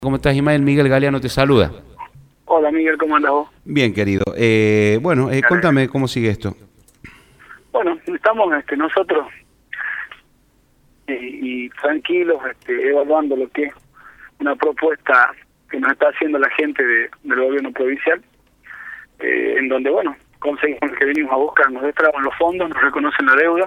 ¿Cómo estás, Ismael? Miguel Galeano te saluda. Hola Miguel, ¿cómo andas vos? Bien, querido. Contame cómo sigue esto. Bueno, estamos nosotros y tranquilos evaluando lo que es una propuesta que nos está haciendo la gente del gobierno provincial, en donde, bueno, conseguimos que venimos a buscar, nos destraban los fondos, nos reconocen la deuda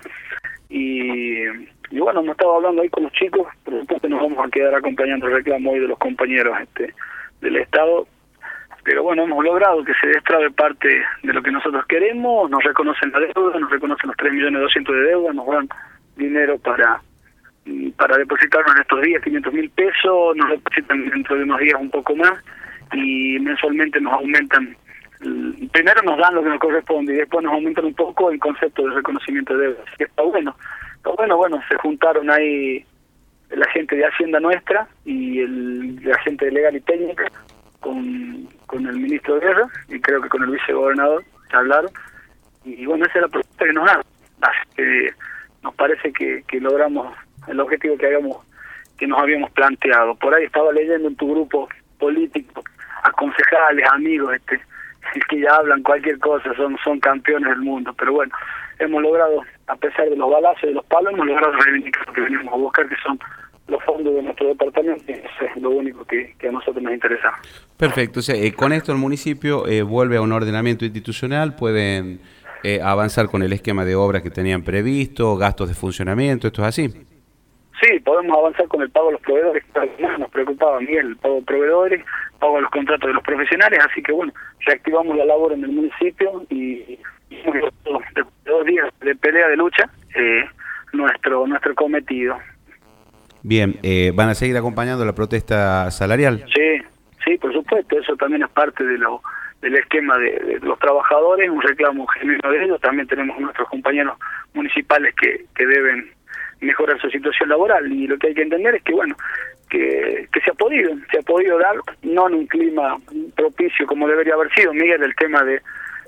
y bueno, hemos estado hablando ahí con los chicos, por supuesto nos vamos a quedar acompañando el reclamo hoy de los compañeros del Estado, pero bueno, hemos logrado que se destrabe parte de lo que nosotros queremos, nos reconocen la deuda, nos reconocen los 3.200.000 de deuda, nos dan dinero para depositarnos en estos días 500.000 pesos, nos depositan dentro de unos días un poco más y mensualmente nos aumentan, primero nos dan lo que nos corresponde y después nos aumentan un poco el concepto de reconocimiento de deuda, así que está bueno, se juntaron ahí la gente de Hacienda nuestra y la gente de Legal y Técnica con el ministro de Guerra y creo que con el vicegobernador hablaron y bueno, esa es la propuesta que nos dan, así que nos parece que logramos el objetivo que nos habíamos planteado. Por ahí estaba leyendo en tu grupo político a concejales, amigos, que ya hablan cualquier cosa, son campeones del mundo, pero bueno, hemos logrado, a pesar de los balazos y de los palos, hemos logrado reivindicar lo que venimos a buscar, que son los fondos de nuestro departamento, y eso es lo único que a nosotros nos interesa. Perfecto, o sea, con esto el municipio vuelve a un ordenamiento institucional, pueden avanzar con el esquema de obras que tenían previsto, gastos de funcionamiento, ¿esto es así? Sí, podemos avanzar con el pago a los proveedores, que nos preocupaba, Miguel, el pago de proveedores, pago a los contratos de los profesionales, así que bueno, reactivamos la labor en el municipio y después de 2 días de pelea, de lucha, nuestro cometido. Bien, ¿van a seguir acompañando la protesta salarial? Sí, por supuesto, eso también es parte del esquema de los trabajadores, un reclamo genuino de ellos, también tenemos nuestros compañeros municipales que deben mejorar su situación laboral y lo que hay que entender es que bueno, que se ha podido dar, no en un clima propicio como debería haber sido, Miguel, el tema de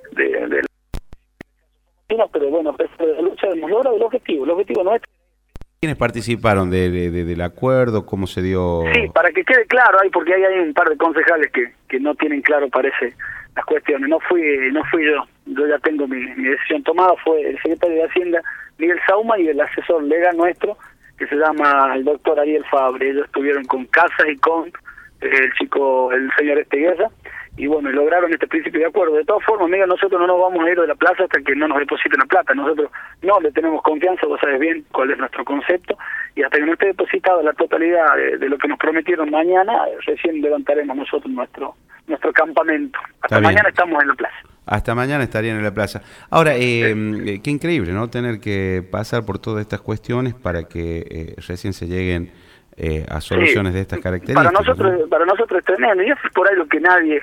pero bueno, a pesar de la lucha hemos logrado el objetivo nuestro. ¿Quiénes participaron del acuerdo? ¿Cómo se dio? Sí, para que quede claro, porque hay un par de concejales que no tienen claro, parece, las cuestiones. No fui yo ya tengo mi decisión tomada, fue el secretario de Hacienda, Miguel Sauma, y el asesor legal nuestro, que se llama el doctor Ariel Fabre. Ellos estuvieron con Casas y con el señor Guerra, y bueno, lograron este principio de acuerdo. De todas formas, Miguel, nosotros no nos vamos a ir de la plaza hasta que no nos depositen la plata. Nosotros no le tenemos confianza, vos sabés bien cuál es nuestro concepto, y hasta que no esté depositada la totalidad de lo que nos prometieron mañana, recién levantaremos nosotros nuestro campamento. Hasta mañana estamos en la plaza. Hasta mañana estarían en la plaza. Ahora, qué increíble, ¿no? Tener que pasar por todas estas cuestiones para que recién se lleguen a soluciones de estas características. Para nosotros es tremendo, y eso es por ahí lo que nadie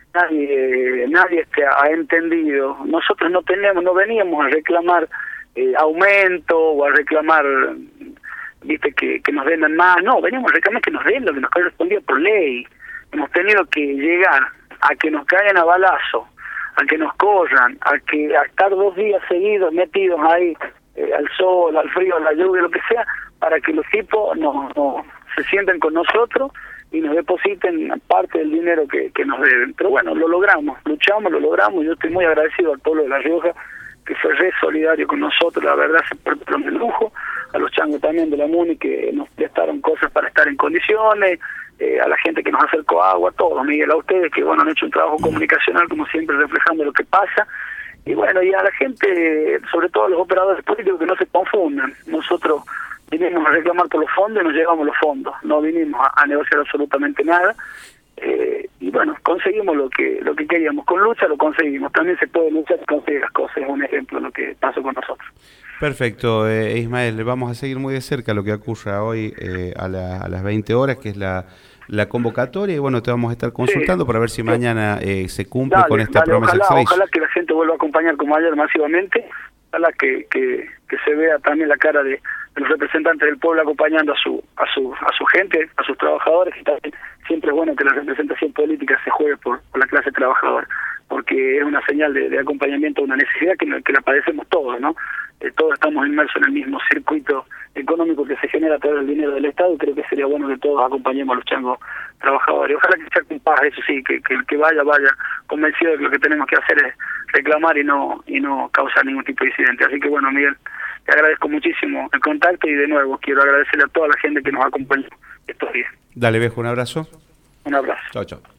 ha entendido. Nosotros no veníamos a reclamar aumento o a reclamar, que nos den más, no, veníamos a reclamar que nos den lo que nos correspondía por ley. Hemos tenido que llegar a que nos caigan a balazo, a que nos corran, a estar 2 días seguidos metidos ahí al sol, al frío, a la lluvia, lo que sea, para que los tipos no se sienten con nosotros y nos depositen parte del dinero que nos deben. Pero bueno, lo logramos, luchamos, lo logramos, y yo estoy muy agradecido al pueblo de La Rioja, que fue re solidario con nosotros, la verdad se portaron de lujo, a los changos también de la MUNI que nos prestaron cosas para estar en condiciones, a la gente que nos acercó agua, a todos, Miguel, a ustedes que bueno han hecho un trabajo comunicacional como siempre reflejando lo que pasa, y bueno, y a la gente, sobre todo a los operadores políticos, que no se confundan. Nosotros vinimos a reclamar por los fondos y nos llevamos los fondos, no vinimos a negociar absolutamente nada, y bueno, conseguimos lo que queríamos, con lucha lo conseguimos, también se puede luchar y conseguir las cosas, es un ejemplo de lo que pasó con nosotros. Perfecto, Ismael, vamos a seguir muy de cerca lo que ocurra hoy a las 20 horas, que es la convocatoria, y bueno, te vamos a estar consultando para ver si mañana se cumple con esta promesa que se hizo. Ojalá que la gente vuelva a acompañar como ayer masivamente, ojalá que se vea también la cara de los representantes del pueblo acompañando a su gente, a sus trabajadores, que también siempre es bueno que la representación política se juegue por la clase trabajadora. porque es una señal de acompañamiento a una necesidad que la padecemos todos, ¿no? Todos estamos inmersos en el mismo circuito económico que se genera a través del dinero del Estado, y creo que sería bueno que todos acompañemos a los changos trabajadores. Ojalá que sea con paz, eso sí, que el que vaya convencido de que lo que tenemos que hacer es reclamar y no causar ningún tipo de incidente. Así que bueno, Miguel, te agradezco muchísimo el contacto, y de nuevo quiero agradecerle a toda la gente que nos acompañó estos días. Dale, viejo, un abrazo. Un abrazo. Chao, chao.